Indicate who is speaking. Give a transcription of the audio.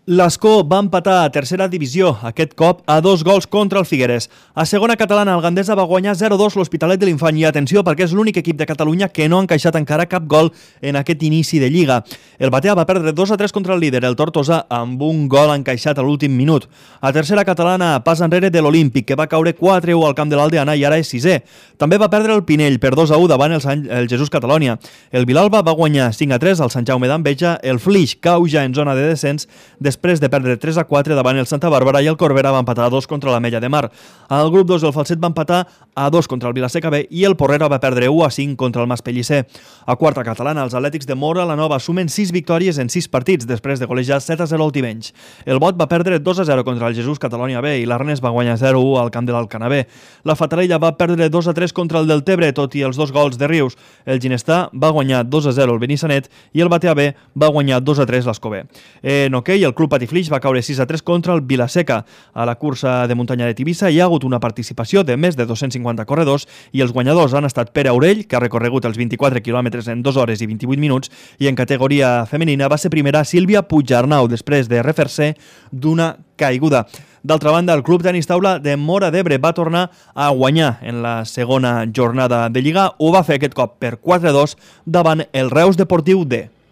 Speaker 1: L'Escó va empatar a tercera divisió, aquest cop a 2 gols contra el Figueres. A segona catalana, el Gandesa va guanyar 0-2 l'Hospitalet de l'Infant i atenció perquè és l'únic equip de Catalunya que no ha encaixat encara cap gol en aquest inici de Lliga. El Batea va perdre 2-3 contra el líder, el Tortosa, amb un gol encaixat a l'últim minut. A tercera catalana, pas enrere de l'Olímpic, que va caure 4-1 al camp de l'Aldeana i ara és sisè. També va perdre el Pinell per 2-1 davant el Jesús Catalònia. El Vilalba va guanyar 5-3 al Sant Jaume d'Enveja, el Flix cau ja en zona de descens després de perdre 3-4 davant el Santa Bàrbara i el Corbera va empatar a 2 contra la Mella de Mar. El grup 2 del Falset va empatar a 2 contra el Vilaseca B i el Porrera va perdre 1-5 contra el Maspellicer. A quarta catalana, els Atlètics de Móra la Nova sumen 6 victòries en 6 partits després de golejar 7-0 al Tivenys. El Bot va perdre 2-0 contra el Jesús Catalònia B i l'Arnes va guanyar 0-1 al camp de l'Alcanar B. La Fatarella va perdre 2-3 contra el Deltebre, tot i els 2 gols de Rius. El Ginestà va guanyar 2-0 el Benissanet i el Batea B va guanyar 2-3 l'Escobé. En hoquei, el Club Patiflix va caure 6-3 contra el Vilaseca. A la cursa de muntanya de Tivissa hi ha hagut una participació de més de 250 corredors i els guanyadors han estat Pere Aurell, que ha recorregut els 24 quilòmetres en 2 hores i 28 minuts, i en categoria femenina va ser primera Sílvia Puigarnau, després de refer-se d'una caiguda. D'altra banda, el Club Tenis Taula de Móra d'Ebre va tornar a guanyar en la segona jornada de Lliga. Ho va fer aquest cop per 4-2 davant el Reus Deportiu D.